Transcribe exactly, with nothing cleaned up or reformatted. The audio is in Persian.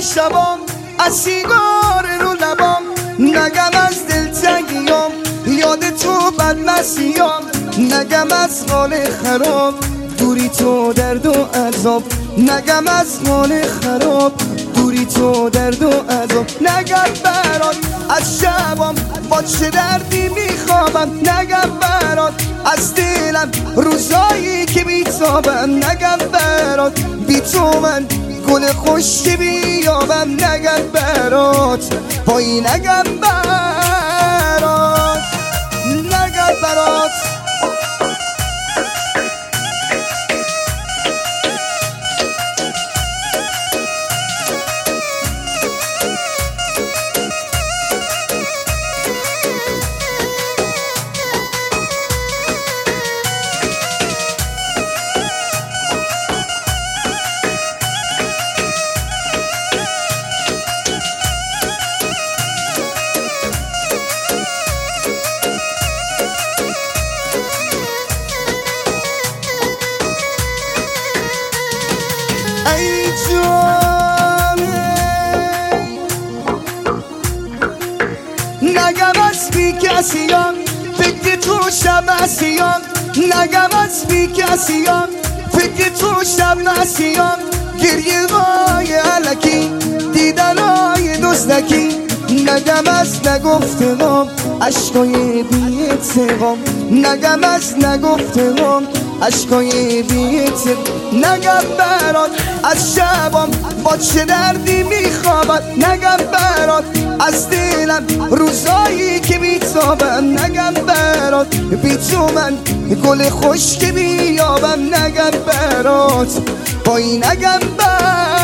شبام از سیگار رو لبام، نگم از دلتنگیام یاد تو بد مسیام، نگم از حال خراب دوری تو درد و عذاب، نگم از حال خراب دوری تو درد و عذاب، نگم برات از شبام با چه دردی میخوابم، نگم برات از دلم روزایی که بیتابم، نگم برات بی تو من گل خوشی بیابم، نگم برات پایی، نگم برات، نگم برات. ای جانه نگم از بی کسیان فکر تو شب نسیان، نگم از بی کسیان فکر تو شب نسیان، گریه های علکی دیدن های دزدکی، نگم از نگفتم عشقای بی اتفاق، نگم از نگفتم عشقای بی اتفاق، نگم برات از شبام با چه دردی میخوابد، نگم برات از دلم روزایی که بیتابم، نگم برات بی تو من گل خوش که بیابم، نگم برات پایی، نگم برات.